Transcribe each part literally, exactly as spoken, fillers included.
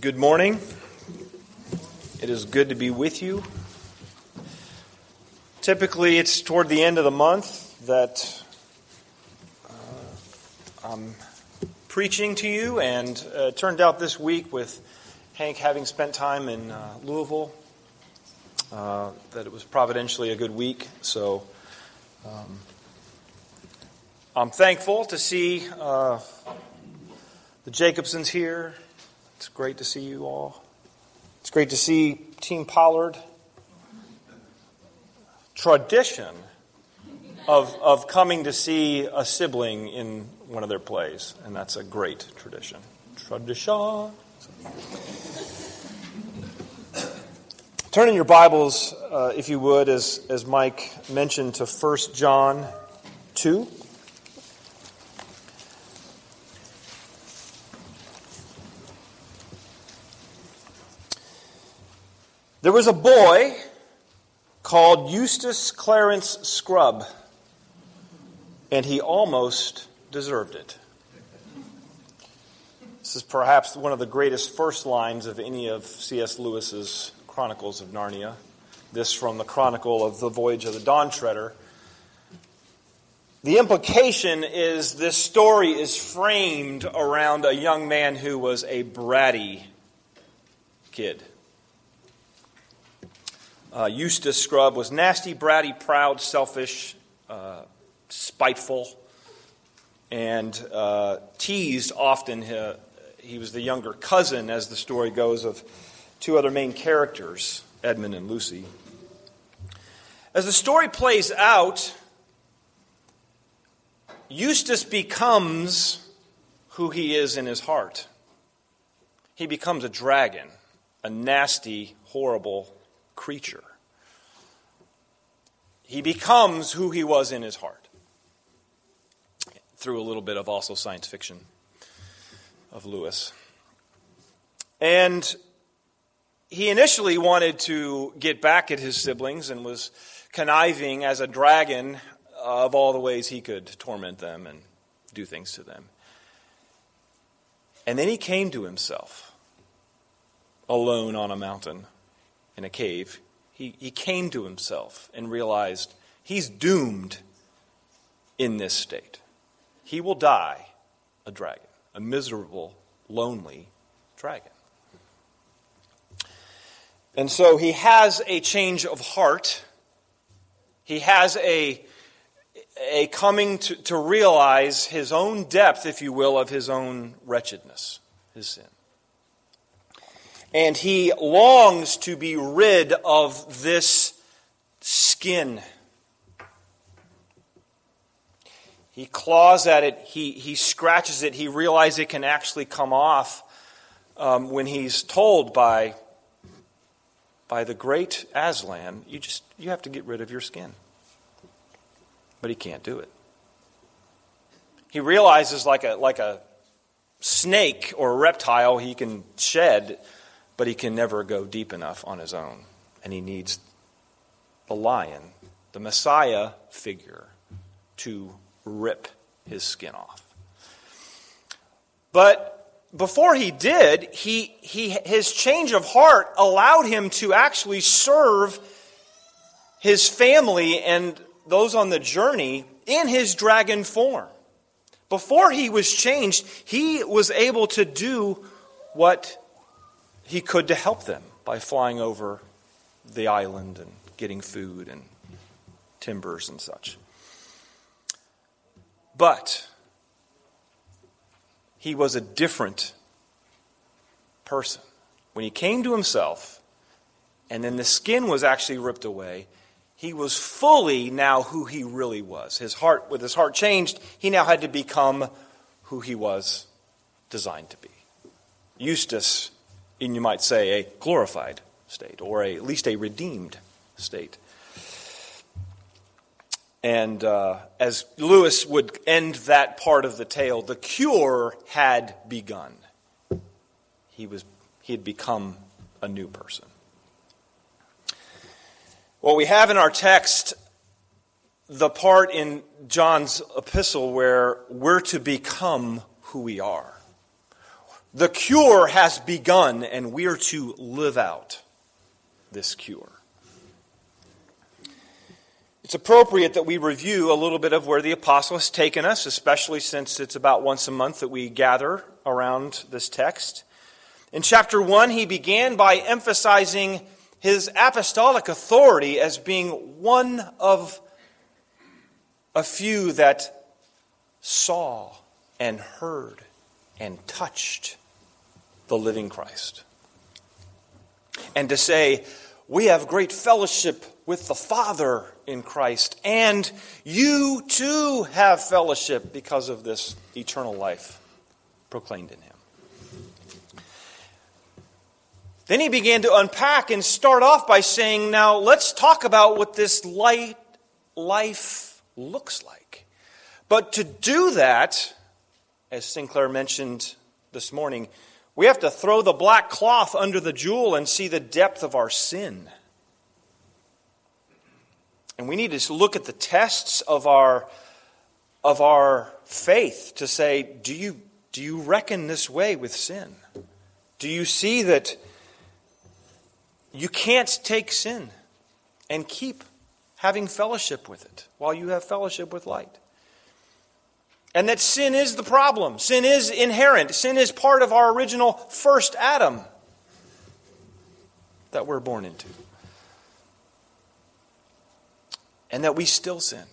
Good morning. It is good to be with you. Typically, it's toward the end of the month that uh, I'm preaching to you, and uh, it turned out this week with Hank having spent time in uh, Louisville uh, that it was providentially a good week. So um, I'm thankful to see uh, the Jacobsons here. It's great to see you all. It's great to see Team Pollard. Tradition of of coming to see a sibling in one of their plays, and that's a great tradition. Tradition. Turn in your Bibles, uh, if you would, as as Mike mentioned, to First John two. There was a boy called Eustace Clarence Scrubb, and he almost deserved it. This is perhaps one of the greatest first lines of any of C S Lewis's Chronicles of Narnia. This from the Chronicle of the Voyage of the Dawn Treader. The implication is this story is framed around a young man who was a bratty kid. Uh, Eustace Scrubb was nasty, bratty, proud, selfish, uh, spiteful, and uh, teased often. Uh, he was the younger cousin, as the story goes, of two other main characters, Edmund and Lucy. As the story plays out, Eustace becomes who he is in his heart. He becomes a dragon, a nasty, horrible creature. He becomes who he was in his heart. Through a little bit of also science fiction of Lewis. And he initially wanted to get back at his siblings and was conniving as a dragon of all the ways he could torment them and do things to them. And then he came to himself, alone on a mountain, in a cave. He, he came to himself and realized he's doomed in this state. He will die a dragon, a miserable, lonely dragon. And so he has a change of heart. He has a, a coming to, to realize his own depth, if you will, of his own wretchedness, his sin. And he longs to be rid of this skin. He claws at it. He, he scratches it. He realizes it can actually come off um, when he's told by, by the great Aslan, you just you have to get rid of your skin. But he can't do it. He realizes like a like a snake or a reptile he can shed, but he can never go deep enough on his own. And he needs the lion, the Messiah figure, to rip his skin off. But before he did, he, he his change of heart allowed him to actually serve his family and those on the journey in his dragon form. Before he was changed, he was able to do what he could to help them by flying over the island and getting food and timbers and such. But he was a different person. When he came to himself, and then the skin was actually ripped away, he was fully now who he really was. His heart, with his heart changed, he now had to become who he was designed to be. Eustace, and you might say a glorified state, or a, at least a redeemed state. And uh, as Lewis would end that part of the tale, the cure had begun. He was he had become a new person. Well, we have in our text the part in John's epistle where we're to become who we are. The cure has begun, and we are to live out this cure. It's appropriate that we review a little bit of where the apostle has taken us, especially since it's about once a month that we gather around this text. In chapter one, he began by emphasizing his apostolic authority as being one of a few that saw and heard and touched the living Christ. And to say, we have great fellowship with the Father in Christ, and you too have fellowship because of this eternal life proclaimed in him. Then he began to unpack and start off by saying, now let's talk about what this light life looks like. But to do that, as Sinclair mentioned this morning, we have to throw the black cloth under the jewel and see the depth of our sin. And we need to look at the tests of our, of our faith to say, do you, do you reckon this way with sin? Do you see that you can't take sin and keep having fellowship with it while you have fellowship with light? And that sin is the problem. Sin is inherent. Sin is part of our original first Adam that we're born into. And that we still sin.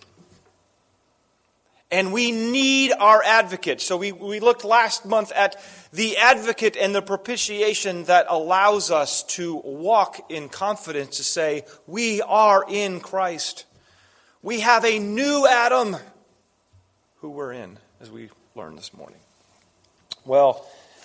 And we need our advocate. So we, we looked last month at the advocate and the propitiation that allows us to walk in confidence to say, we are in Christ. We have a new Adam who we're in, as we learned this morning. Well,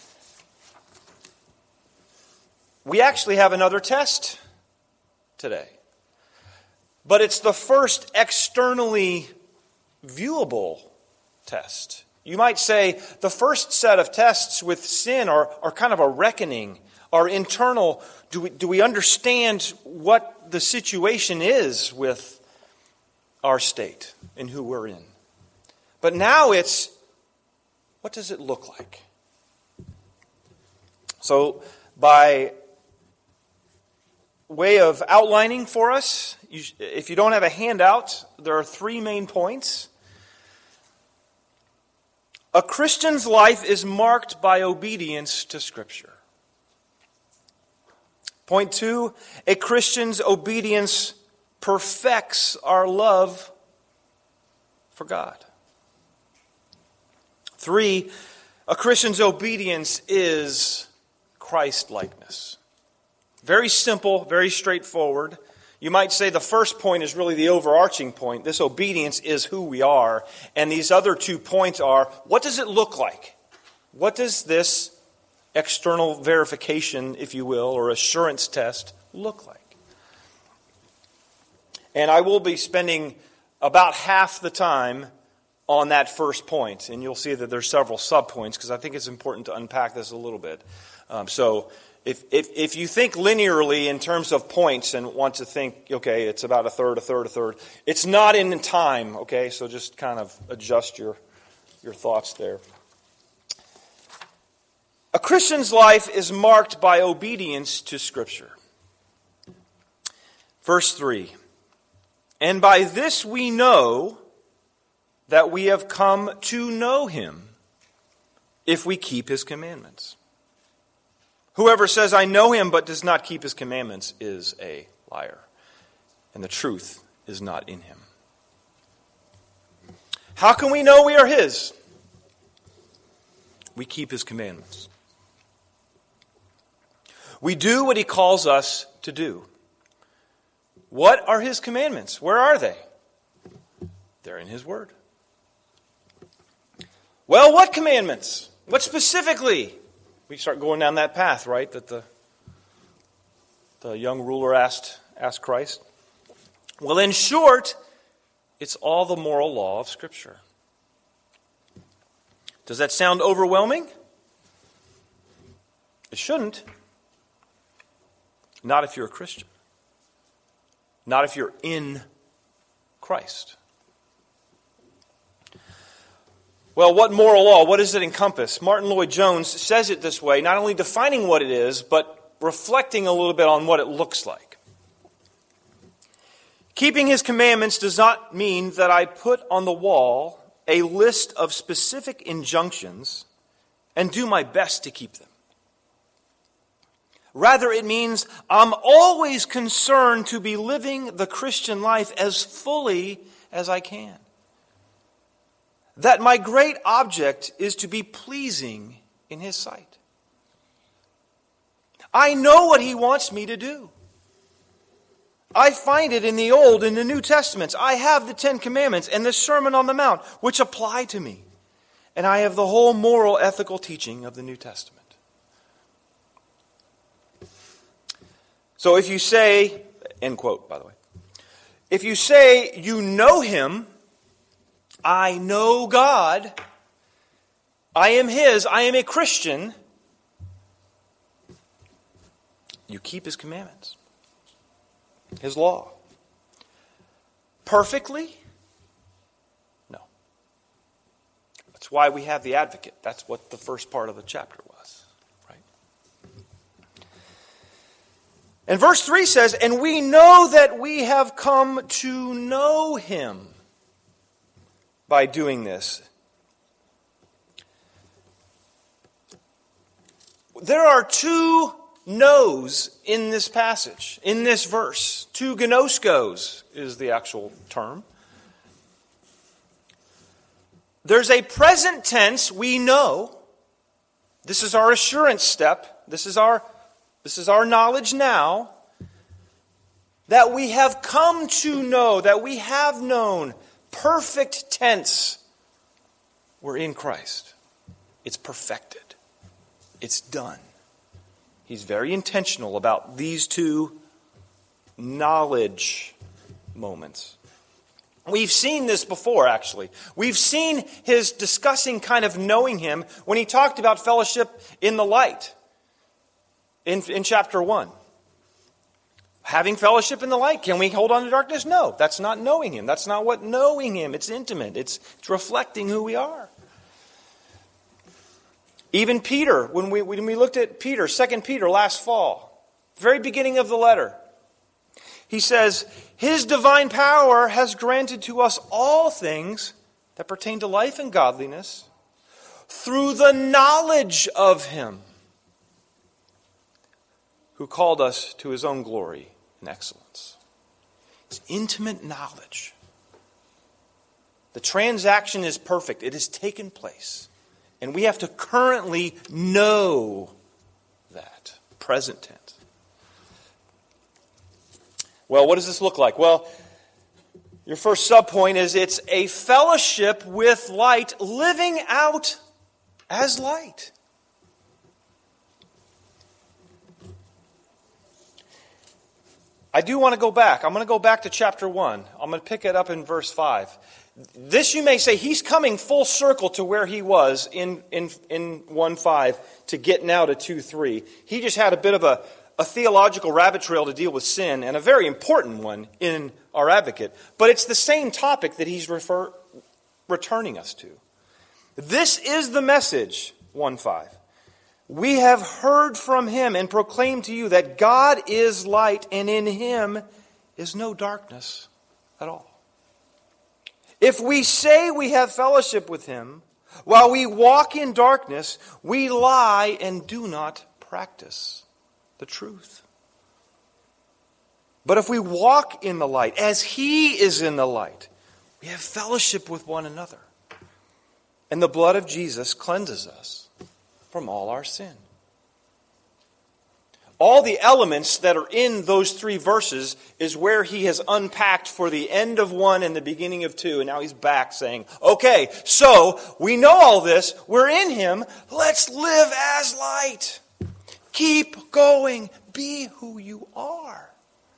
we actually have another test today. But it's the first externally viewable test. You might say the first set of tests with sin are, are kind of a reckoning, are internal. Do we, do we understand what the situation is with our state and who we're in? But now it's, what does it look like? So, by way of outlining for us, you, if you don't have a handout, there are three main points. A Christian's life is marked by obedience to Scripture. Point two, a Christian's obedience perfects our love for God. Three, a Christian's obedience is Christ-likeness. Very simple, very straightforward. You might say the first point is really the overarching point. This obedience is who we are. And these other two points are, what does it look like? What does this external verification, if you will, or assurance test look like? And I will be spending about half the time on that first point. And you'll see that there's several subpoints because I think it's important to unpack this a little bit. Um, so if, if if you think linearly in terms of points and want to think, okay, it's about a third, a third, a third, it's not in time, okay? So just kind of adjust your, your thoughts there. A Christian's life is marked by obedience to Scripture. Verse three, and by this we know that we have come to know him if we keep his commandments. Whoever says, I know him, but does not keep his commandments is a liar, and the truth is not in him. How can we know we are his? We keep his commandments. We do what he calls us to do. What are his commandments? Where are they? They're in his word. Well, what commandments? What specifically? We start going down that path, right? That the the young ruler asked asked Christ. Well, in short, it's all the moral law of Scripture. Does that sound overwhelming? It shouldn't. Not if you're a Christian. Not if you're in Christ. Well, what moral law? What does it encompass? Martin Lloyd-Jones says it this way, not only defining what it is, but reflecting a little bit on what it looks like. Keeping his commandments does not mean that I put on the wall a list of specific injunctions and do my best to keep them. Rather, it means I'm always concerned to be living the Christian life as fully as I can. That my great object is to be pleasing in his sight. I know what he wants me to do. I find it in the Old and the New Testaments. I have the Ten Commandments and the Sermon on the Mount, which apply to me. And I have the whole moral, ethical teaching of the New Testament. So if you say, end quote, by the way, if you say you know him, I know God, I am his, I am a Christian, you keep his commandments, his law. Perfectly? No. That's why we have the advocate. That's what the first part of the chapter was. Right? And verse three says, and we know that we have come to know him by doing this. There are two knows in this passage, in this verse. Two gnoskos is the actual term. There's a present tense, we know. This is our assurance step. This is our, this is our knowledge now. That we have come to know, that we have known. Perfect tense. We're in Christ. It's perfected. It's done. He's very intentional about these two knowledge moments. We've seen this before, actually. We've seen his discussing kind of knowing him when he talked about fellowship in the light in, in chapter one. Having fellowship in the light, can we hold on to darkness? No, that's not knowing him. That's not what knowing him. It's intimate. It's, it's reflecting who we are. Even Peter, when we, when we looked at Peter, Second Peter last fall, very beginning of the letter, he says, his divine power has granted to us all things that pertain to life and godliness through the knowledge of him who called us to his own glory and excellence. It's intimate knowledge. The transaction is perfect. It has taken place. And we have to currently know that. Present tense. Well, what does this look like? Well, your first subpoint is it's a fellowship with light, living out as light. I do want to go back. I'm going to go back to chapter one. I'm going to pick it up in verse five. This you may say, he's coming full circle to where he was in, in, in one five to get now to two three. He just had a bit of a, a theological rabbit trail to deal with sin, and a very important one in our advocate. But it's the same topic that he's refer, returning us to. This is the message, one five. We have heard from him and proclaimed to you that God is light, and in him is no darkness at all. If we say we have fellowship with him, while we walk in darkness, we lie and do not practice the truth. But if we walk in the light, as he is in the light, we have fellowship with one another. And the blood of Jesus cleanses us from all our sin. All the elements that are in those three verses is where he has unpacked for the end of one and the beginning of two. And now he's back saying, okay, so we know all this. We're in him. Let's live as light. Keep going. Be who you are.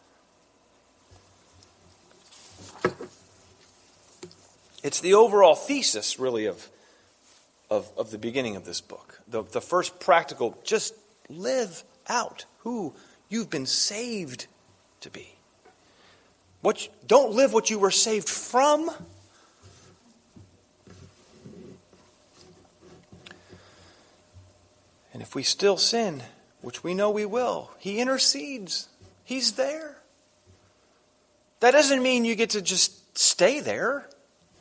It's the overall thesis, really, of, of, of the beginning of this book. The, the first practical, just live out who you've been saved to be. What, don't live what you were saved from. And if we still sin, which we know we will, He intercedes. He's there. That doesn't mean you get to just stay there.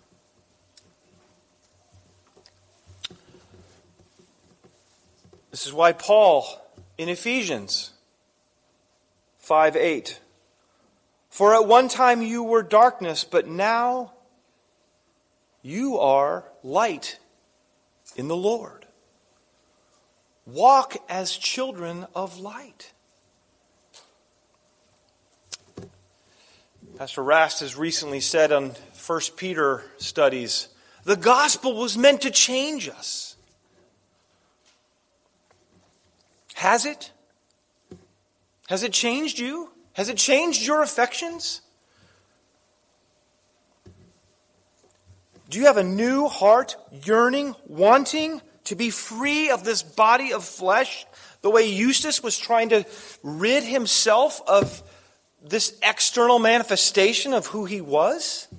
This is why Paul, in Ephesians five eight, for at one time you were darkness, but now you are light in the Lord. Walk as children of light. Pastor Rast has recently said on First Peter studies, the gospel was meant to change us. Has it? Has it changed you? Has it changed your affections? Do you have a new heart, yearning, wanting to be free of this body of flesh, the way Eustace was trying to rid himself of this external manifestation of who he was?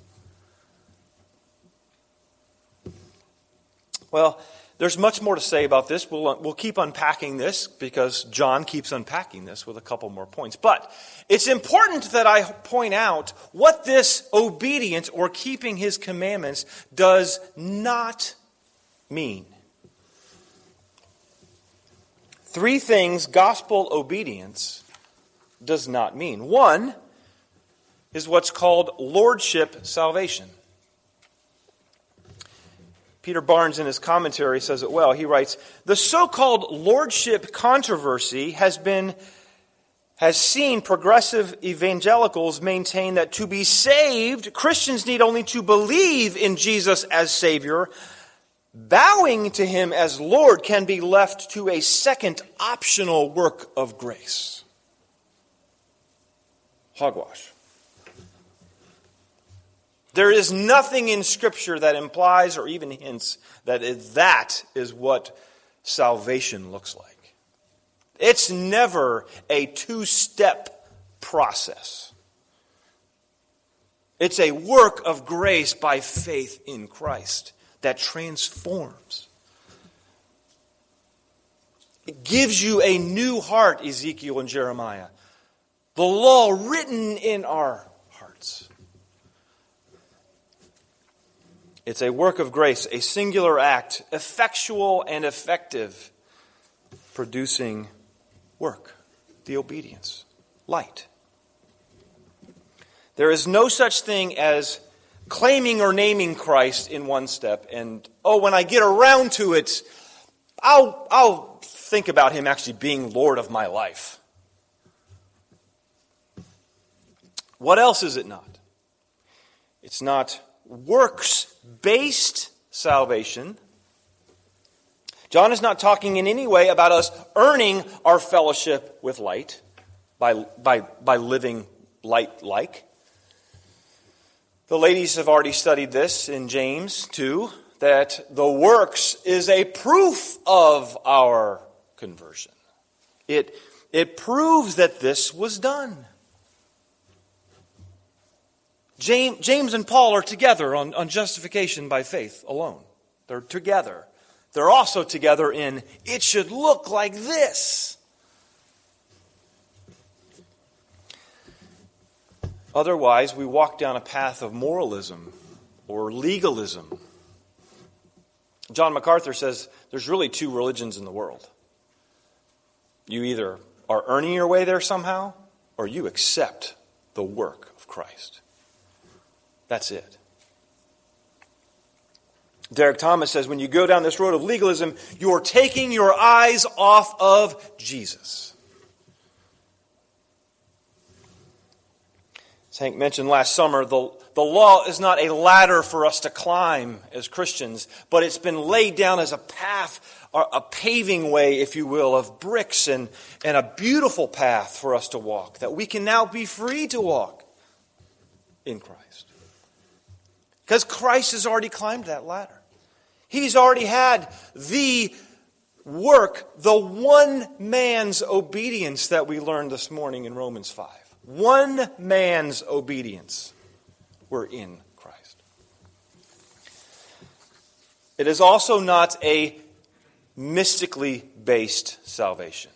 Well, there's much more to say about this. We'll, we'll keep unpacking this because John keeps unpacking this with a couple more points. But it's important that I point out what this obedience or keeping His commandments does not mean. Three things gospel obedience does not mean. One is what's called lordship salvation. Peter Barnes in his commentary says it well. He writes, the so-called lordship controversy has been has seen progressive evangelicals maintain that to be saved, Christians need only to believe in Jesus as Savior. Bowing to Him as Lord can be left to a second optional work of grace. Hogwash. There is nothing in Scripture that implies or even hints that it, that is what salvation looks like. It's never a two-step process. It's a work of grace by faith in Christ that transforms. It gives you a new heart, Ezekiel and Jeremiah. The law written in our hearts. It's a work of grace, a singular act, effectual and effective, producing work, the obedience, light. There is no such thing as claiming or naming Christ in one step, and, oh, when I get around to it, I'll, I'll think about Him actually being Lord of my life. What else is it not? It's not works-based salvation. John is not talking in any way about us earning our fellowship with light by, by, by living light-like. The ladies have already studied this in James two, that the works is a proof of our conversion. It, it proves that this was done. James, James and Paul are together on, on justification by faith alone. They're together. They're also together in, it should look like this. Otherwise, we walk down a path of moralism or legalism. John MacArthur says there's really two religions in the world. You either are earning your way there somehow, or you accept the work of Christ. That's it. Derek Thomas says, when you go down this road of legalism, you're taking your eyes off of Jesus. As Hank mentioned last summer, the, the law is not a ladder for us to climb as Christians, but it's been laid down as a path, a paving way, if you will, of bricks and, and a beautiful path for us to walk, that we can now be free to walk in Christ. Because Christ has already climbed that ladder. He's already had the work, the one man's obedience that we learned this morning in Romans five. One man's obedience. We're in Christ. It is also not a mystically based salvation.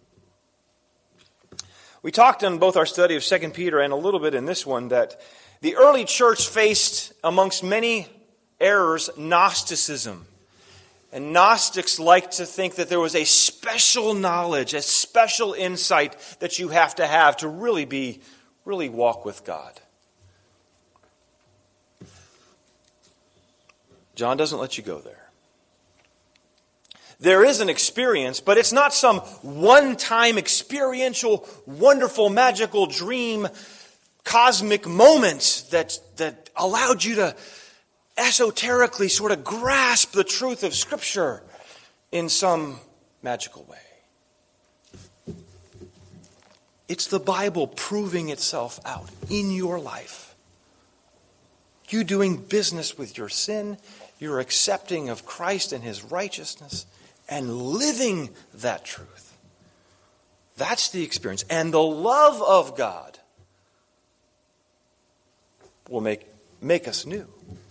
We talked in both our study of Second Peter and a little bit in this one that the early church faced, amongst many errors, Gnosticism. And Gnostics like to think that there was a special knowledge, a special insight that you have to have to really be, really walk with God. John doesn't let you go there. There is an experience, but it's not some one-time experiential, wonderful, magical dream, cosmic moment that, that allowed you to esoterically sort of grasp the truth of Scripture in some magical way. It's the Bible proving itself out in your life. You doing business with your sin, you're accepting of Christ and His righteousness, and living that truth. That's the experience. And the love of God will make, make us new.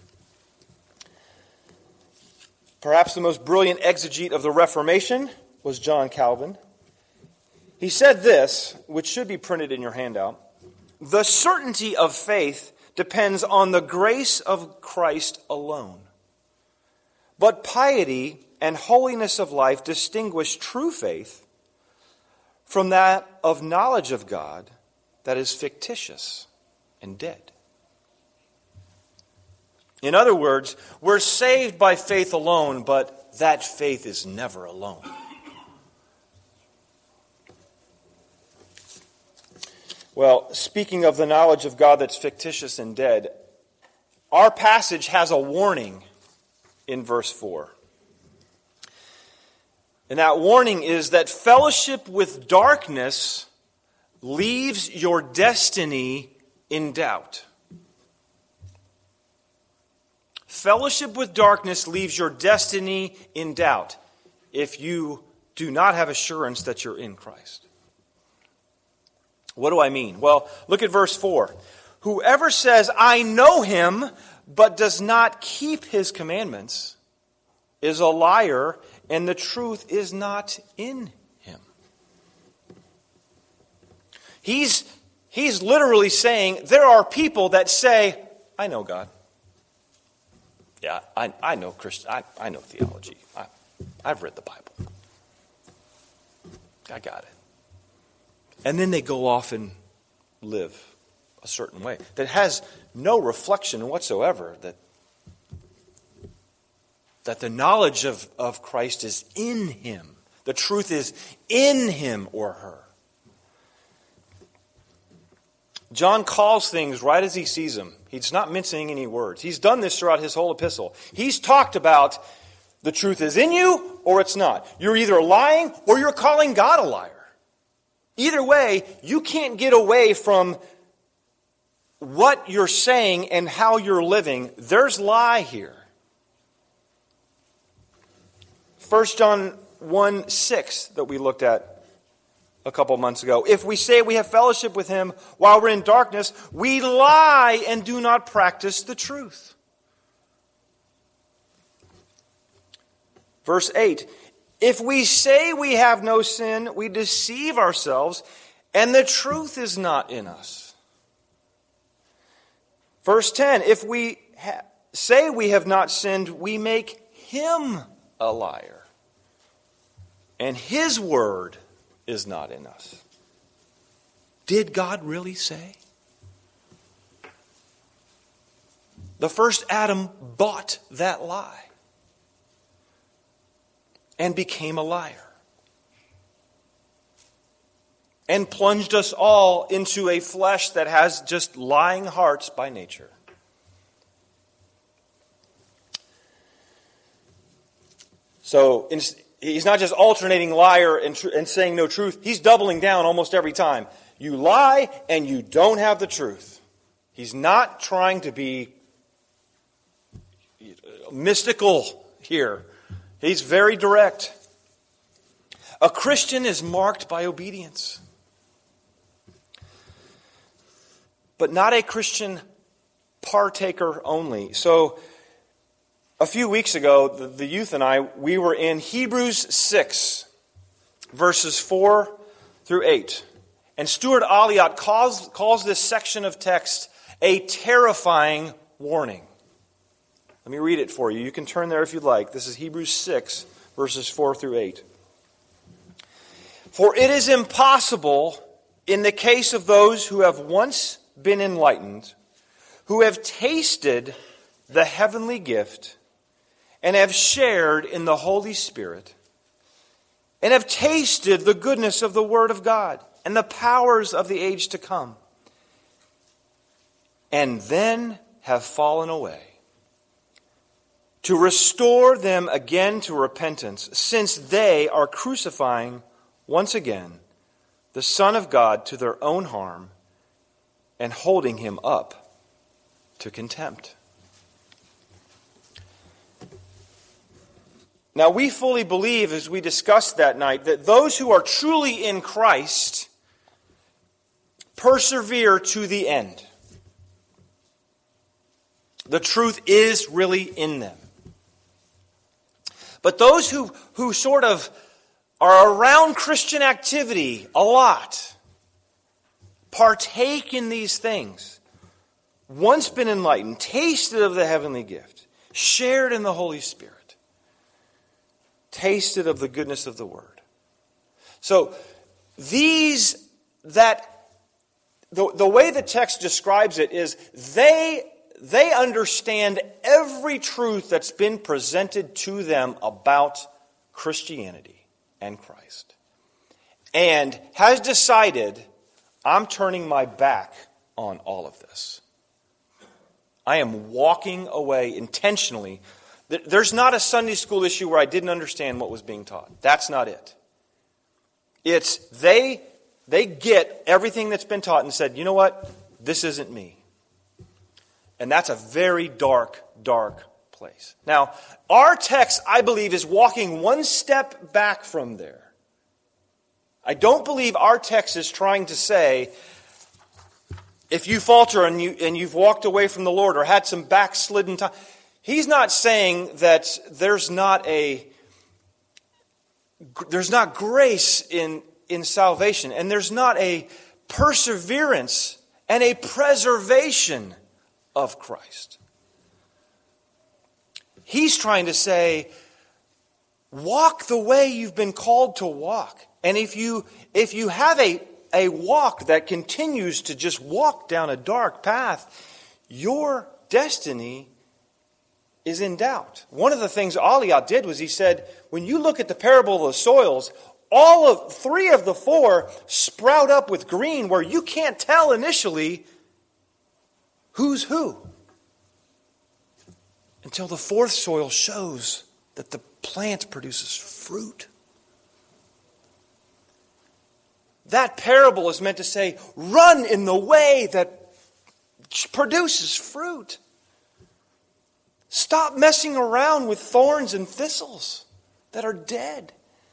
Perhaps the most brilliant exegete of the Reformation was John Calvin. He said this, which should be printed in your handout: "The certainty of faith depends on the grace of Christ alone. But piety and holiness of life distinguish true faith from that of knowledge of God that is fictitious and dead." In other words, we're saved by faith alone, but that faith is never alone. Well, speaking of the knowledge of God that's fictitious and dead, our passage has a warning in verse four. And that warning is that fellowship with darkness leaves your destiny in doubt. Fellowship with darkness leaves your destiny in doubt if you do not have assurance that you're in Christ. What do I mean? Well, look at verse four. "Whoever says, 'I know Him,' but does not keep His commandments is a liar, and the truth is not in him." He's, he's literally saying there are people that say, "I know God. Yeah, I, I know Christian. I, I know theology. I, I've read the Bible. I got it." And then they go off and live a certain way that has no reflection whatsoever that that the knowledge of, of Christ is in him. The truth is in him or her. John calls things right as he sees them. He's not mincing any words. He's done this throughout his whole epistle. He's talked about the truth is in you or it's not. You're either lying or you're calling God a liar. Either way, you can't get away from what you're saying and how you're living. There's lie here. First John one six that we looked at a couple months ago. "If we say we have fellowship with him while we're in darkness, we lie and do not practice the truth." Verse eight. "If we say we have no sin, we deceive ourselves, and the truth is not in us." Verse ten. "If we ha- say we have not sinned, we make him a liar, and his word is not in us." Did God really say? The first Adam bought that lie and became a liar and plunged us all into a flesh that has just lying hearts by nature. So he's not just alternating liar and, tr- and saying no truth. He's doubling down almost every time. You lie and you don't have the truth. He's not trying to be mystical here. He's very direct. A Christian is marked by obedience, but not a Christian partaker only. So A few weeks ago, the, the youth and I, we were in Hebrews six, verses four through eight. And Stuart Alliott calls, calls this section of text a terrifying warning. Let me read it for you. You can turn there if you'd like. This is Hebrews six, verses four through eight. For it is impossible in the case of those who have once been enlightened, who have tasted the heavenly gift, and have shared in the Holy Spirit, and have tasted the goodness of the Word of God, and the powers of the age to come, and then have fallen away, to restore them again to repentance, since they are crucifying once again the Son of God to their own harm, and holding him up to contempt. Now, we fully believe, as we discussed that night, that those who are truly in Christ persevere to the end. The truth is really in them. But those who, who sort of are around Christian activity a lot, partake in these things, once been enlightened, tasted of the heavenly gift, shared in the Holy Spirit, tasted of the goodness of the Word. So these, that, the, the way the text describes it is they, they understand every truth that's been presented to them about Christianity and Christ, and has decided, I'm turning my back on all of this. I am walking away intentionally. There's not a Sunday school issue where I didn't understand what was being taught. That's not it. It's they, they get everything that's been taught and said, you know what? This isn't me. And that's a very dark, dark place. Now, our text, I believe, is walking one step back from there. I don't believe our text is trying to say, if you falter and, you, and you've walked away from the Lord or had some backslidden time, he's not saying that there's not a there's not grace in, in salvation, and there's not a perseverance and a preservation of Christ. He's trying to say, walk the way you've been called to walk. And if you if you have a, a walk that continues to just walk down a dark path, your destiny is in doubt. One of the things Alliott did was he said, when you look at the parable of the soils, all of three of the four sprout up with green where you can't tell initially who's who, until the fourth soil shows that the plant produces fruit. That parable is meant to say, run in the way that produces fruit. Stop messing around with thorns and thistles that are dead.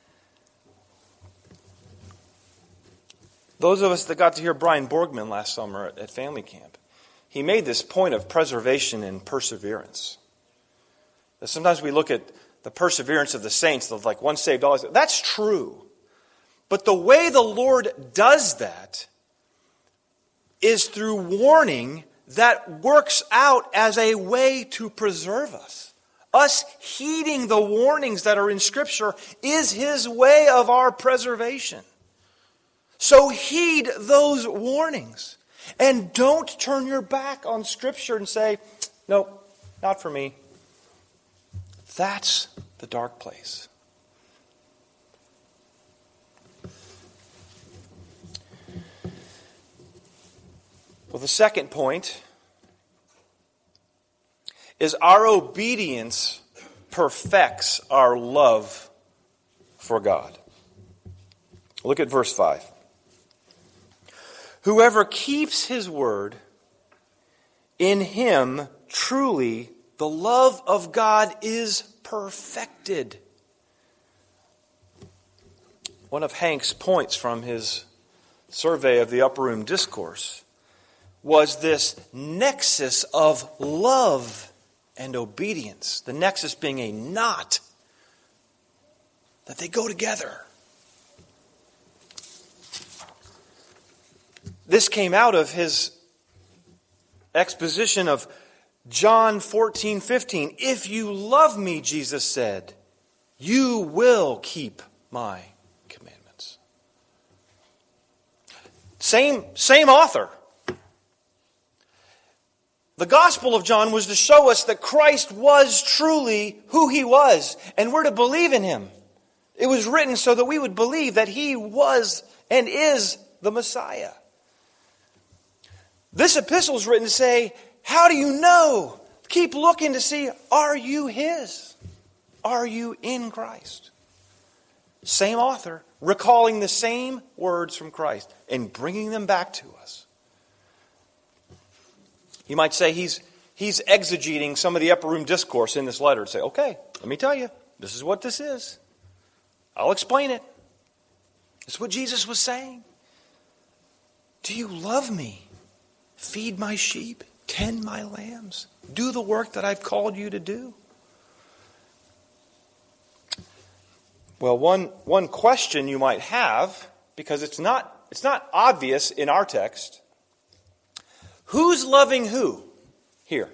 Those of us that got to hear Brian Borgman last summer at family camp, he made this point of preservation and perseverance. That sometimes we look at the perseverance of the saints, like once saved, always saved. That's true. But the way the Lord does that is through warning that works out as a way to preserve us. Us heeding the warnings that are in Scripture is His way of our preservation. So heed those warnings. And don't turn your back on Scripture and say, nope, not for me. That's the dark place. Well, the second point is our obedience perfects our love for God. Look at verse five. Whoever keeps his word, in him truly the love of God is perfected. One of Hank's points from his survey of the Upper Room Discourse was this nexus of love and obedience, the nexus being a knot, that they go together. This came out of his exposition of John fourteen fifteen. If you love me, Jesus said, you will keep my commandments. Same, same author. The Gospel of John was to show us that Christ was truly who he was, and we're to believe in him. It was written so that we would believe that he was and is the Messiah. This epistle is written to say, how do you know? Keep looking to see, are you his? Are you in Christ? Same author, recalling the same words from Christ and bringing them back to us. You might say he's, he's exegeting some of the upper room discourse in this letter and say, okay, let me tell you, this is what this is. I'll explain it. This is what Jesus was saying. Do you love me? Feed my sheep, tend my lambs, do the work that I've called you to do. Well, one, one question you might have, because it's not, it's not obvious in our text, who's loving who here?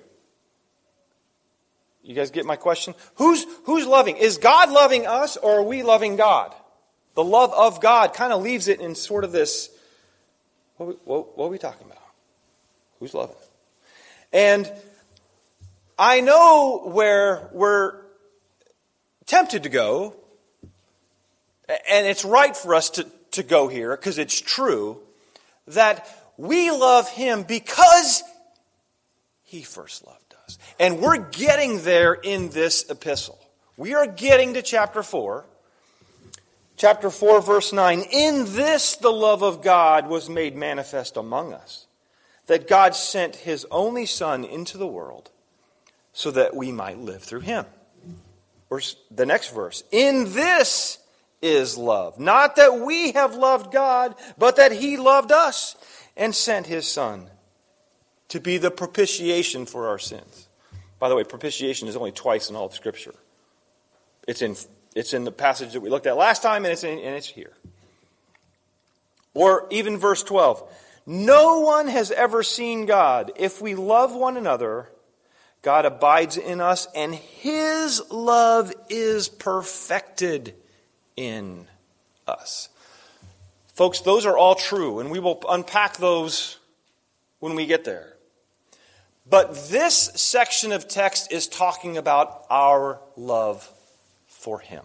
You guys get my question? Who's, who's loving? Is God loving us, or are we loving God? The love of God kind of leaves it in sort of this, what, what, what are we talking about? Who's loving? And I know where we're tempted to go, and it's right for us to, to go here, because it's true, that we love him because he first loved us. And we're getting there in this epistle. We are getting to chapter four. Chapter four, verse nine. In this the love of God was made manifest among us, that God sent his only Son into the world so that we might live through him. Or the next verse. In this is love. Not that we have loved God, but that he loved us and sent his Son to be the propitiation for our sins. By the way, propitiation is only twice in all of Scripture. It's in, it's in the passage that we looked at last time, and it's, in, and it's here. Or even verse twelve. No one has ever seen God. If we love one another, God abides in us, and his love is perfected in us. Folks, those are all true, and we will unpack those when we get there. But this section of text is talking about our love for him.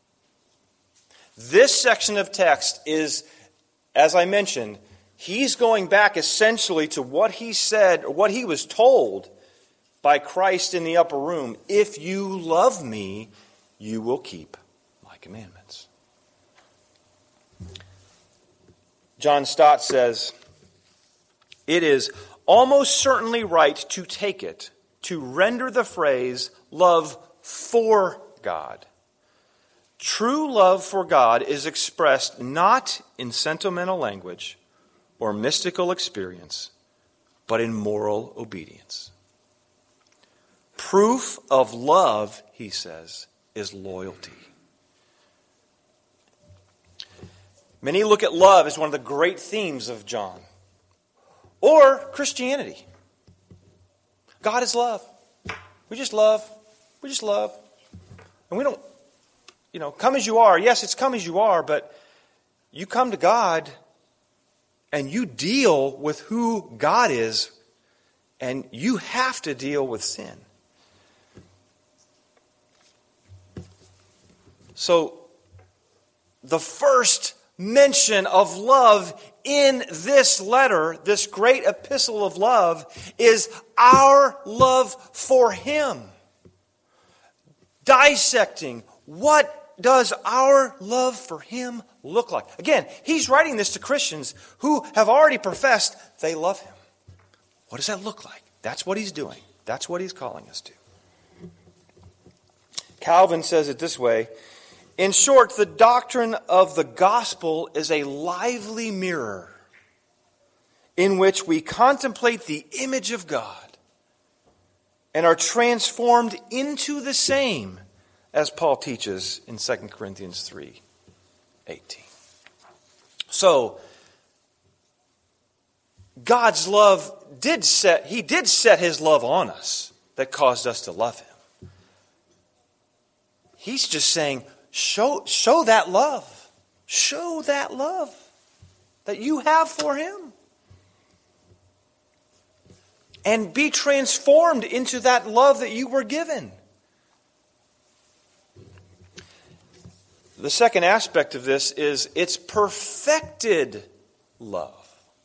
This section of text is, as I mentioned, he's going back essentially to what he said, or what he was told by Christ in the upper room. If you love me, you will keep my commandments. John Stott says, it is almost certainly right to take it, to render the phrase love for God. True love for God is expressed not in sentimental language or mystical experience, but in moral obedience. Proof of love, he says, is loyalty. Many look at love as one of the great themes of John. Or Christianity. God is love. We just love. We just love. And we don't, you know, come as you are. Yes, it's come as you are, but you come to God and you deal with who God is, and you have to deal with sin. So, the first mention of love in this letter, this great epistle of love, is our love for him. Dissecting, what does our love for him look like? Again, he's writing this to Christians who have already professed they love him. What does that look like? That's what he's doing. That's what he's calling us to. Calvin says it this way. In short, the doctrine of the gospel is a lively mirror in which we contemplate the image of God and are transformed into the same, as Paul teaches in Second Corinthians three eighteen. So, God's love did set, He did set His love on us that caused us to love Him. He's just saying, show, show that love. Show that love that you have for Him. And be transformed into that love that you were given. The second aspect of this is it's perfected love.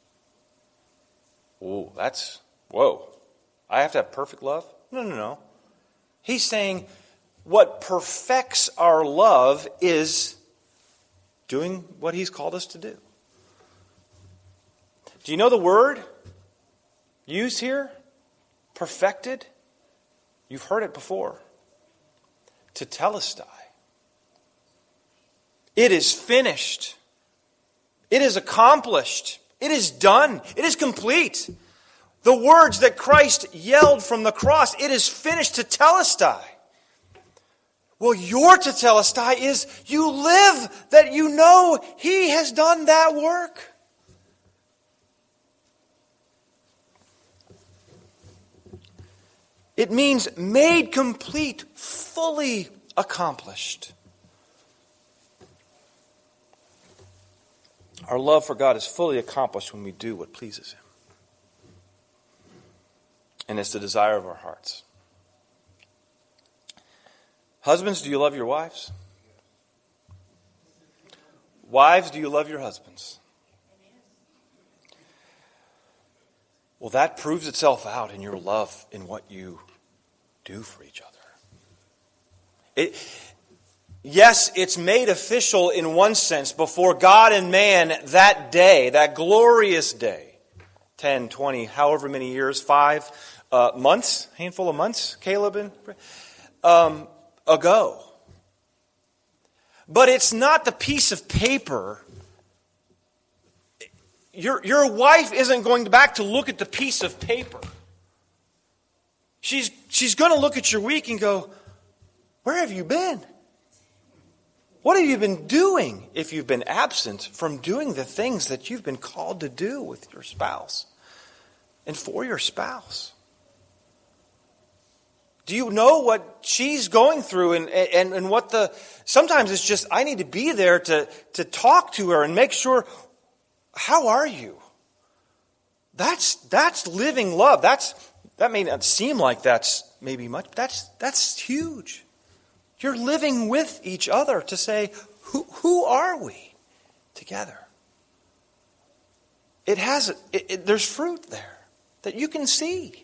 Oh, that's, whoa. I have to have perfect love? No, no, no. He's saying what perfects our love is doing what He's called us to do. Do you know the word used here? Perfected? You've heard it before. Tetelestai. It is finished. It is accomplished. It is done. It is complete. The words that Christ yelled from the cross, it is finished, tetelestai. Well, your tetelestai is you live that you know He has done that work. It means made complete, fully accomplished. Our love for God is fully accomplished when we do what pleases Him. And it's the desire of our hearts. Husbands, do you love your wives? Wives, do you love your husbands? Well, that proves itself out in your love in what you do for each other. It, yes, it's made official in one sense before God and man that day, that glorious day. ten, twenty, however many years, five uh, months, handful of months, Caleb and um, ago. But it's not the piece of paper. Your, your wife isn't going back to look at the piece of paper. She's, she's going to look at your week and go, where have you been? What have you been doing if you've been absent from doing the things that you've been called to do with your spouse and for your spouse? Do you know what she's going through and, and, and what the... Sometimes it's just, I need to be there to, to talk to her and make sure... How are you? That's that's living love. That's that may not seem like that's maybe much. That's that's huge. You're living with each other to say, who who are we together? It has it, it, there's fruit there that you can see.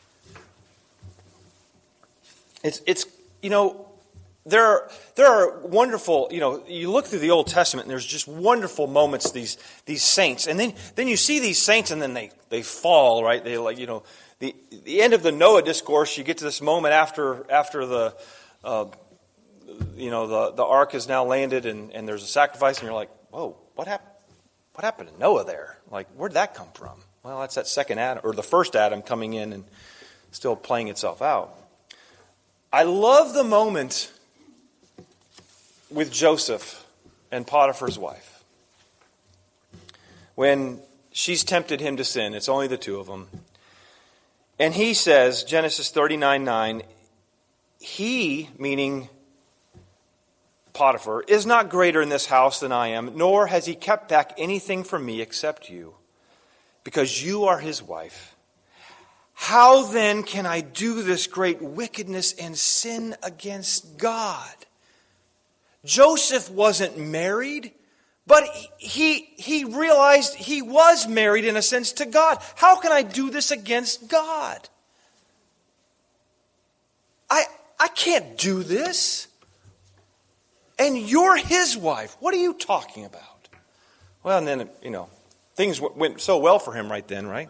It's it's you know. There are, there are wonderful, you know, you look through the Old Testament and there's just wonderful moments, these these saints. And then, then you see these saints and then they, they fall, right? They like, you know, the the end of the Noah discourse, you get to this moment after after the, uh, you know, the, the ark is now landed and, and there's a sacrifice and you're like, whoa, what happened? What happened to Noah there? Like, where'd that come from? Well, that's that second Adam, or the first Adam coming in and still playing itself out. I love the moment with Joseph and Potiphar's wife. When she's tempted him to sin, it's only the two of them. And he says, Genesis thirty-nine nine, he, meaning Potiphar, is not greater in this house than I am, nor has he kept back anything from me except you, because you are his wife. How then can I do this great wickedness and sin against God? Joseph wasn't married, but he, he realized he was married in a sense to God. How can I do this against God? I, I can't do this. And you're his wife. What are you talking about? Well, and then, you know, things went so well for him right then, right?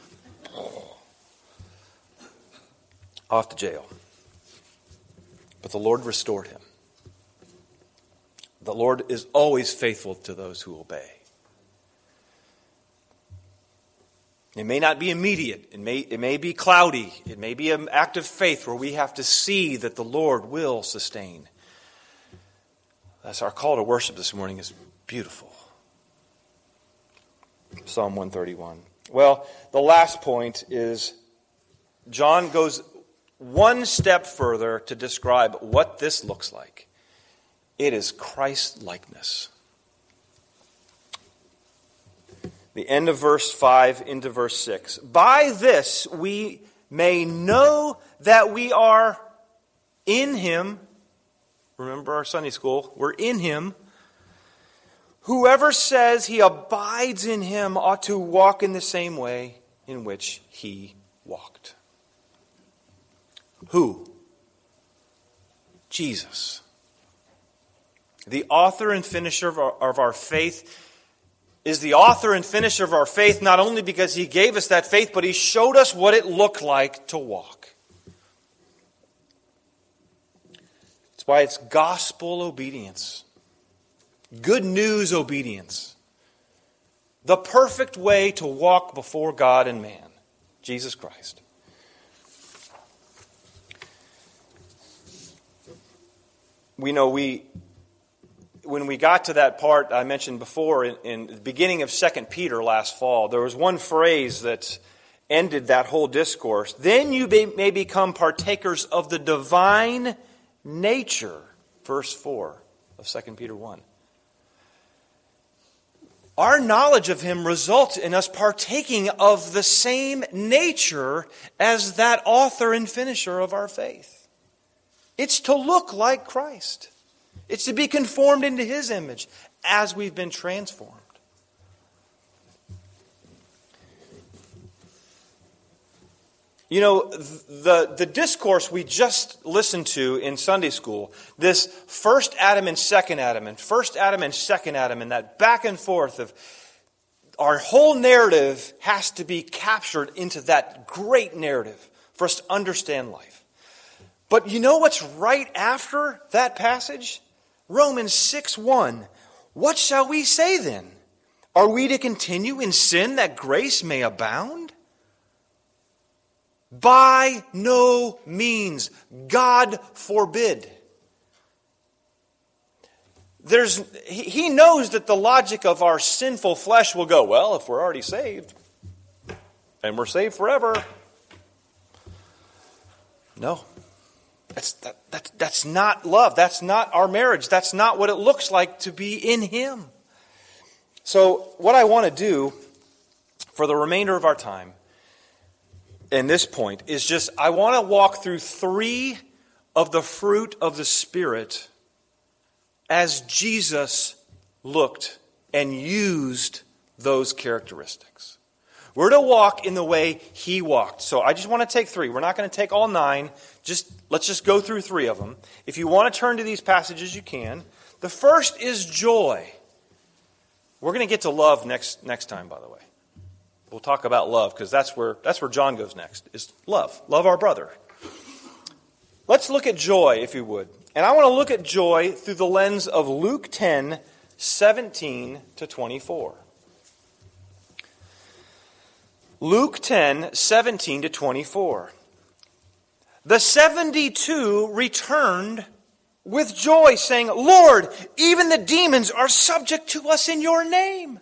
Off to jail. But the Lord restored him. The Lord is always faithful to those who obey. It may not be immediate. It may, it may be cloudy. It may be an act of faith where we have to see that the Lord will sustain. That's our call to worship this morning is beautiful. Psalm one thirty-one. Well, the last point is John goes one step further to describe what this looks like. It is Christ-likeness. The end of verse five into verse six. By this we may know that we are in Him. Remember our Sunday school? We're in Him. Whoever says he abides in Him ought to walk in the same way in which He walked. Who? Jesus. The author and finisher of our, of our faith is the author and finisher of our faith not only because He gave us that faith, but He showed us what it looked like to walk. That's why it's gospel obedience. Good news obedience. The perfect way to walk before God and man. Jesus Christ. We know we, when we got to that part I mentioned before in, in the beginning of Second Peter last fall, there was one phrase that ended that whole discourse. Then you may, may become partakers of the divine nature. Verse four of Second Peter one. Our knowledge of Him results in us partaking of the same nature as that author and finisher of our faith. It's to look like Christ. It's to be conformed into His image as we've been transformed. You know, the, the discourse we just listened to in Sunday school, this first Adam and second Adam, and first Adam and second Adam, and that back and forth of our whole narrative has to be captured into that great narrative for us to understand life. But you know what's right after that passage? Romans six one. What shall we say then? Are we to continue in sin that grace may abound? By no means. God forbid. There's, he knows that the logic of our sinful flesh will go, well, if we're already saved, and we're saved forever. No. That's, that, that, that's not love. That's not our marriage. That's not what it looks like to be in Him. So what I want to do for the remainder of our time in this point is just, I want to walk through three of the fruit of the Spirit as Jesus looked and used those characteristics. We're to walk in the way He walked. So I just want to take three. We're not going to take all nine. Just let's just go through three of them. If you want to turn to these passages, you can. The first is joy. We're going to get to love next next time, by the way. We'll talk about love because that's where that's where John goes next, is love. Love our brother. Let's look at joy, if you would. And I want to look at joy through the lens of Luke ten, seventeen to twenty-four. Luke ten, seventeen to twenty-four. The seventy-two returned with joy, saying, Lord, even the demons are subject to us in your name.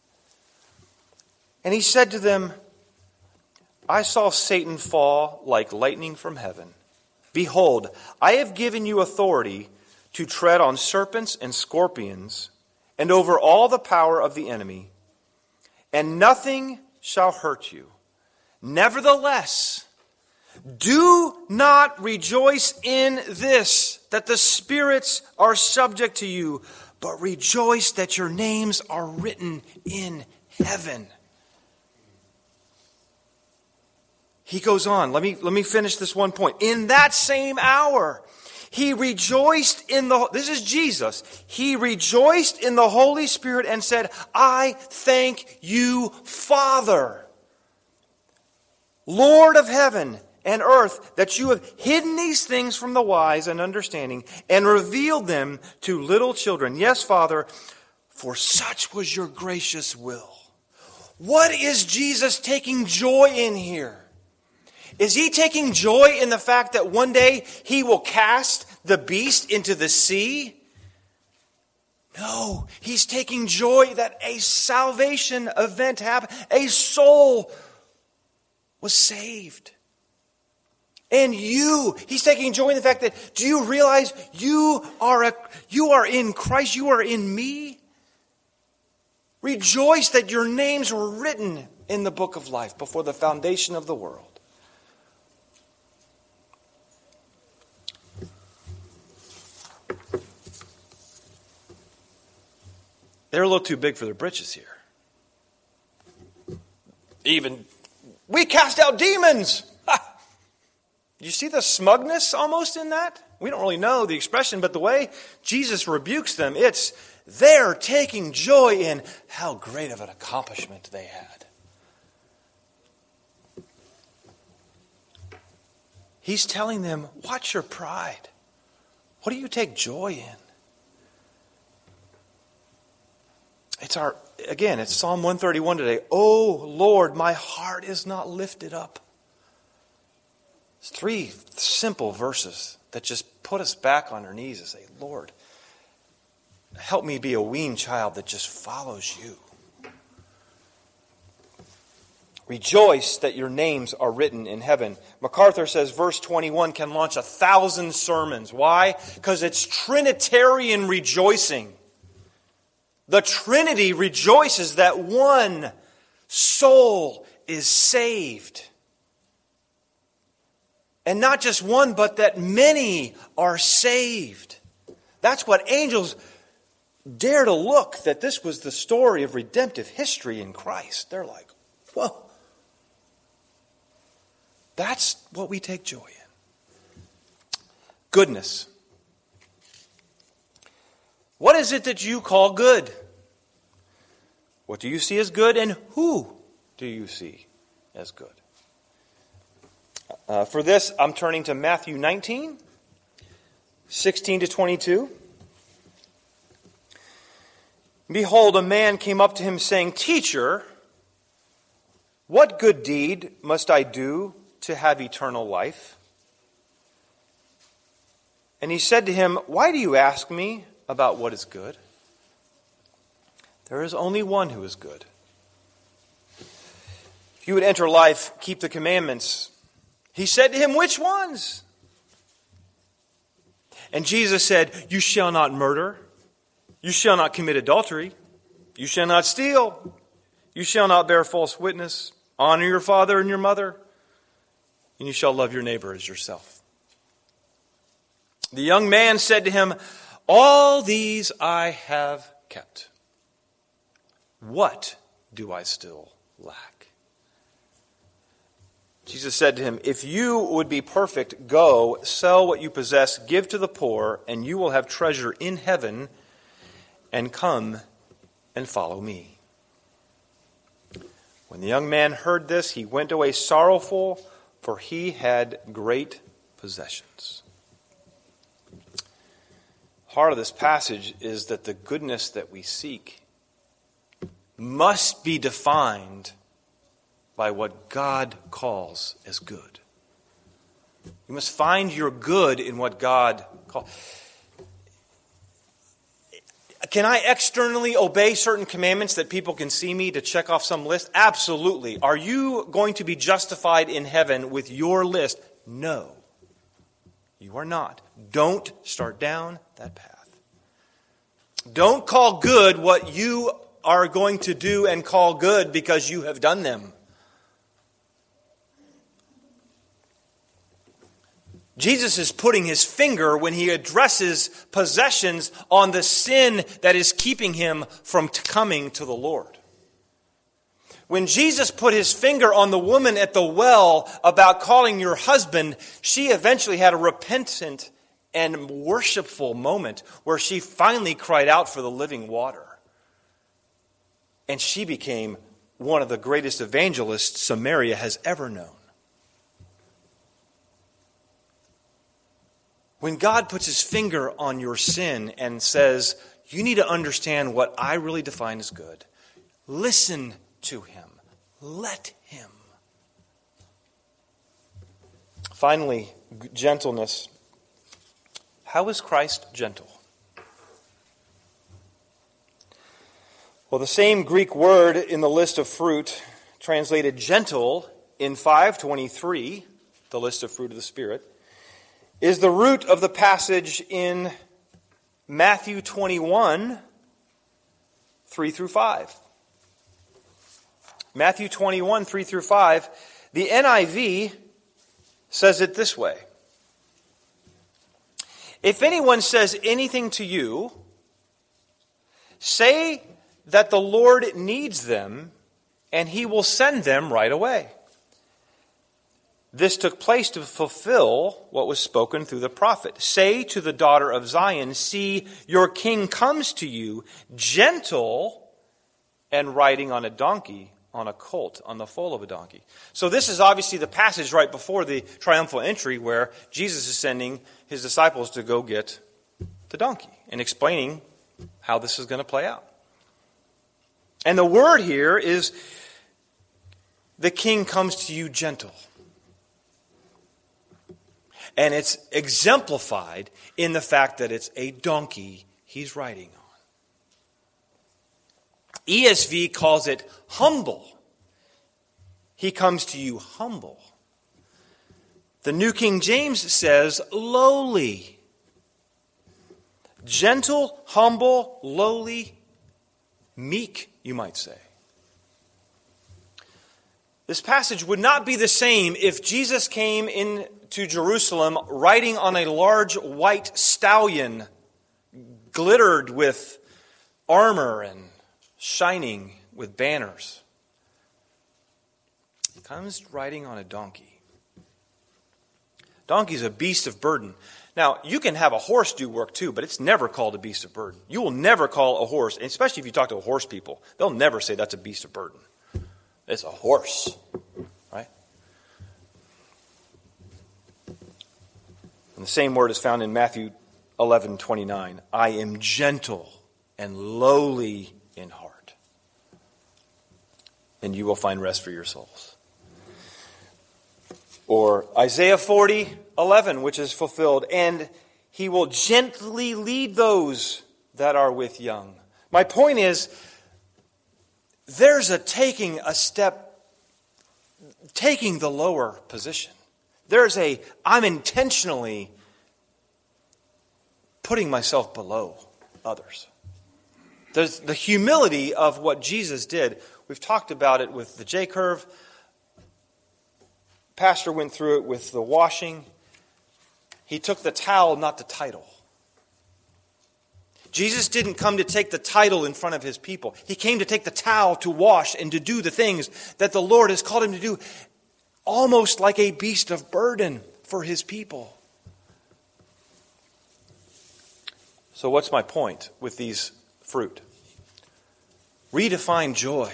And He said to them, I saw Satan fall like lightning from heaven. Behold, I have given you authority to tread on serpents and scorpions, and over all the power of the enemy, and nothing shall hurt you. Nevertheless, do not rejoice in this, that the spirits are subject to you, but rejoice that your names are written in heaven. He goes on. Let me, let me finish this one point. In that same hour, He rejoiced in the, this is Jesus. He rejoiced in the Holy Spirit and said, I thank you, Father, Lord of heaven and earth, that you have hidden these things from the wise and understanding and revealed them to little children. Yes, Father, for such was your gracious will. What is Jesus taking joy in here? Is he taking joy in the fact that one day he will cast the beast into the sea? No, he's taking joy that a salvation event happened. A soul was saved. And you, he's taking joy in the fact that, do you realize you are a, you are in Christ, you are in me? Rejoice that your names were written in the book of life before the foundation of the world. They're a little too big for their britches here. Even, we cast out demons. Ha! You see the smugness almost in that? We don't really know the expression, but the way Jesus rebukes them, it's they're taking joy in how great of an accomplishment they had. He's telling them, watch your pride. What do you take joy in? It's our, again, it's Psalm one thirty-one today. Oh Lord, my heart is not lifted up. It's three simple verses that just put us back on our knees and say, Lord, help me be a weaned child that just follows you. Rejoice that your names are written in heaven. MacArthur says verse twenty-one can launch a thousand sermons. Why? Because it's Trinitarian rejoicing. The Trinity rejoices that one soul is saved. And not just one, but that many are saved. That's what angels dare to look, that this was the story of redemptive history in Christ. They're like, whoa. That's what we take joy in. Goodness. What is it that you call good? What do you see as good, and who do you see as good? Uh, for this, I'm turning to Matthew nineteen, sixteen to twenty-two. Behold, a man came up to him saying, Teacher, what good deed must I do to have eternal life? And he said to him, Why do you ask me about what is good? There is only one who is good. If you would enter life, keep the commandments. He said to him, Which ones? And Jesus said, You shall not murder. You shall not commit adultery. You shall not steal. You shall not bear false witness. Honor your father and your mother. And you shall love your neighbor as yourself. The young man said to him, All these I have kept. What do I still lack? Jesus said to him, If you would be perfect, go, sell what you possess, give to the poor, and you will have treasure in heaven, and come and follow me. When the young man heard this, he went away sorrowful, for he had great possessions. Heart of this passage is that the goodness that we seek must be defined by what God calls as good. You must find your good in what God calls. Can I externally obey certain commandments that people can see me to check off some list? Absolutely. Are you going to be justified in heaven with your list? No. You are not. Don't start down that path. Don't call good what you are going to do and call good because you have done them. Jesus is putting his finger when he addresses possessions on the sin that is keeping him from coming to the Lord. When Jesus put his finger on the woman at the well about calling your husband, she eventually had a repentant and worshipful moment where she finally cried out for the living water. And she became one of the greatest evangelists Samaria has ever known. When God puts his finger on your sin and says, you need to understand what I really define as good, listen to him. let him. Finally, gentleness. How is Christ gentle? Well, the same Greek word in the list of fruit, translated gentle in five twenty-three, the list of fruit of the Spirit, is the root of the passage in Matthew twenty-one, three through five. Matthew twenty-one, three through five, the N I V says it this way. If anyone says anything to you, say that the Lord needs them, and he will send them right away. This took place to fulfill what was spoken through the prophet. Say to the daughter of Zion, see, your king comes to you, gentle and riding on a donkey, on a colt, on the foal of a donkey. So this is obviously the passage right before the triumphal entry where Jesus is sending his disciples to go get the donkey and explaining how this is going to play out. And the word here is, the king comes to you gentle. And it's exemplified in the fact that it's a donkey he's riding on. E S V calls it humble. He comes to you humble. The New King James says lowly. Gentle, humble, lowly, meek, you might say. This passage would not be the same if Jesus came into Jerusalem riding on a large white stallion, glittered with armor and shining with banners. He comes riding on a donkey. Donkey's a beast of burden. Now, you can have a horse do work too, but it's never called a beast of burden. You will never call a horse, especially if you talk to horse people, they'll never say that's a beast of burden. It's a horse, right? And the same word is found in Matthew eleven twenty-nine. I am gentle and lowly in heart, and you will find rest for your souls. Or Isaiah forty eleven, which is fulfilled, and he will gently lead those that are with young. My point is, there's a taking a step, taking the lower position. There's a, I'm intentionally putting myself below others. There's the humility of what Jesus did. We've talked about it with the J-curve. Pastor went through it with the washing. He took the towel, not the title. Jesus didn't come to take the title in front of his people. He came to take the towel to wash and to do the things that the Lord has called him to do, almost like a beast of burden for his people. So what's my point with these fruit? Redefine joy.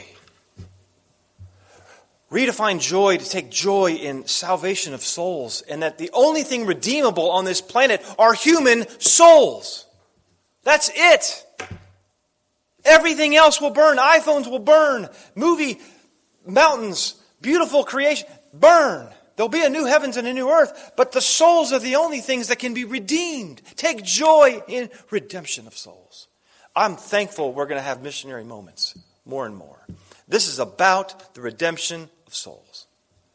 Redefine joy to take joy in salvation of souls, and that the only thing redeemable on this planet are human souls. That's it. Everything else will burn. iPhones will burn. Movie, mountains, beautiful creation, burn. There'll be a new heavens and a new earth, but the souls are the only things that can be redeemed. Take joy in redemption of souls. I'm thankful we're going to have missionary moments more and more. This is about the redemption of souls.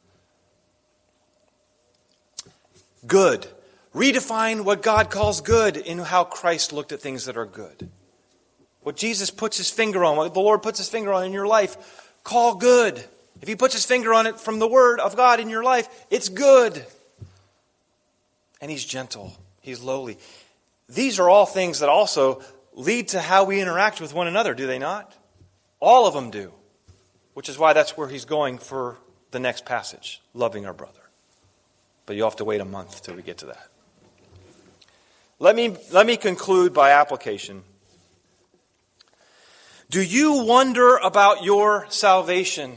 Good. Redefine what God calls good in how Christ looked at things that are good. What Jesus puts his finger on, what the Lord puts his finger on in your life, call good. If he puts his finger on it from the Word of God in your life, it's good. And he's gentle. He's lowly. These are all things that also lead to how we interact with one another, do they not? All of them do. Which is why that's where he's going for the next passage, loving our brother. But you'll have to wait a month till we get to that. Let me, let me conclude by application. Do you wonder about your salvation?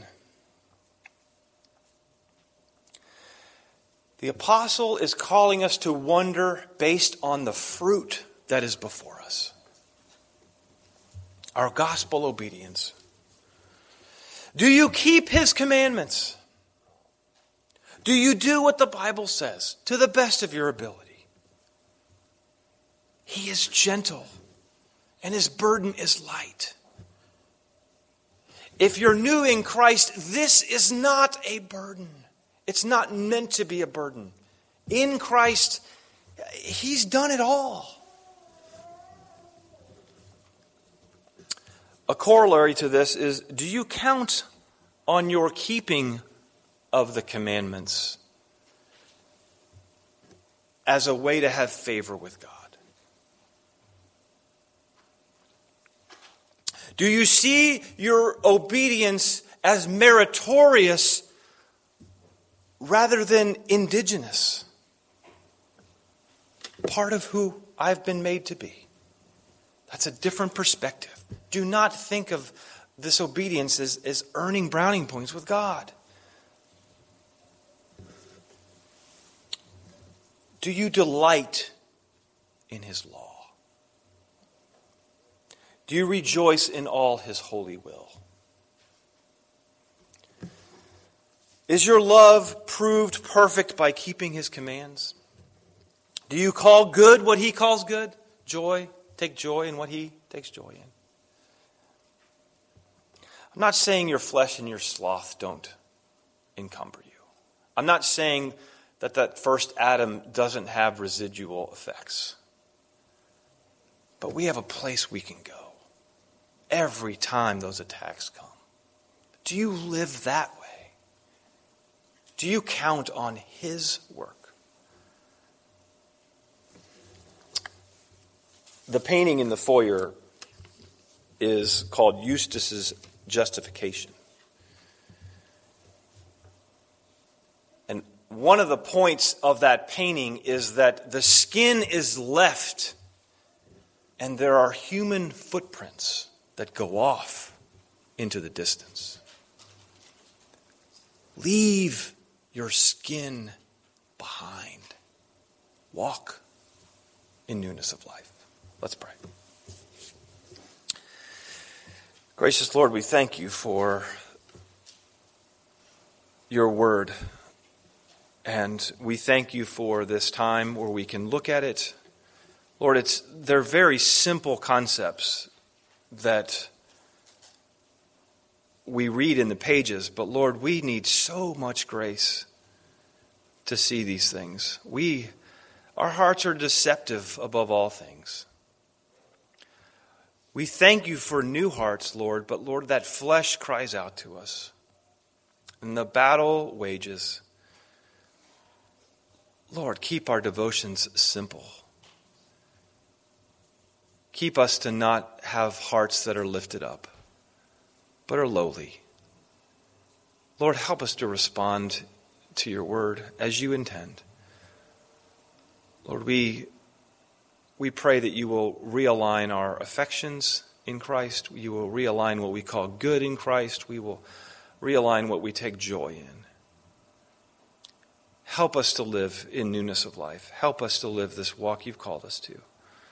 The apostle is calling us to wonder based on the fruit that is before us. Our gospel obedience. Do you keep his commandments? Do you do what the Bible says to the best of your ability? He is gentle and his burden is light. If you're new in Christ, this is not a burden. It's not meant to be a burden. In Christ, he's done it all. A corollary to this is, do you count on your keeping of the commandments as a way to have favor with God? Do you see your obedience as meritorious rather than indigenous? Part of who I've been made to be. That's a different perspective. Do not think of this obedience as, as earning brownie points with God. Do you delight in his law? Do you rejoice in all his holy will? Is your love proved perfect by keeping his commands? Do you call good what he calls good? Joy, take joy in what he takes joy in. I'm not saying your flesh and your sloth don't encumber you. I'm not saying that that first Adam doesn't have residual effects. But we have a place we can go every time those attacks come. Do you live that way? Do you count on his work? The painting in the foyer is called Eustace's Justification. And one of the points of that painting is that the skin is left and there are human footprints that go off into the distance. Leave your skin behind. Walk in newness of life. Let's pray. Gracious Lord, we thank you for your word. And we thank you for this time where we can look at it. Lord, it's they're very simple concepts that we read in the pages, but Lord, we need so much grace to see these things. We, our hearts are deceptive above all things. We thank you for new hearts, Lord, but Lord, that flesh cries out to us. And the battle wages. Lord, keep our devotions simple. Keep us to not have hearts that are lifted up, but are lowly. Lord, help us to respond to your word as you intend. Lord, we we pray that you will realign our affections in Christ. You will realign what we call good in Christ. We will realign what we take joy in. Help us to live in newness of life. Help us to live this walk you've called us to.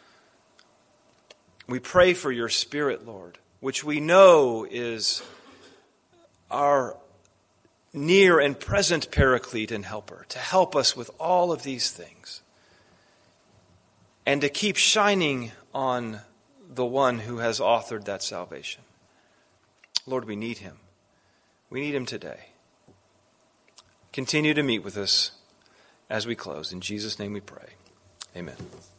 We pray for your Spirit, Lord, which we know is our near and present paraclete and helper, to help us with all of these things and to keep shining on the one who has authored that salvation. Lord, we need him. We need him today. Continue to meet with us as we close. In Jesus' name we pray. Amen.